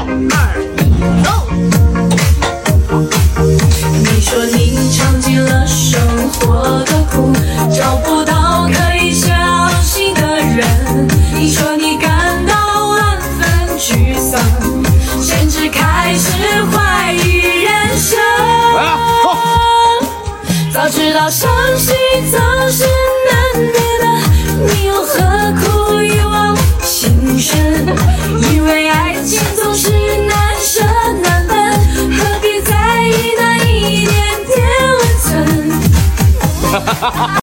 你说你尝尽了生活的苦，找不到可以相信的人。你说你感到万分沮丧，甚至开始怀疑人生。早知道伤心总是难免的，你又何苦一往情深？因为爱情总是难舍难分，何必在意那一点点温存？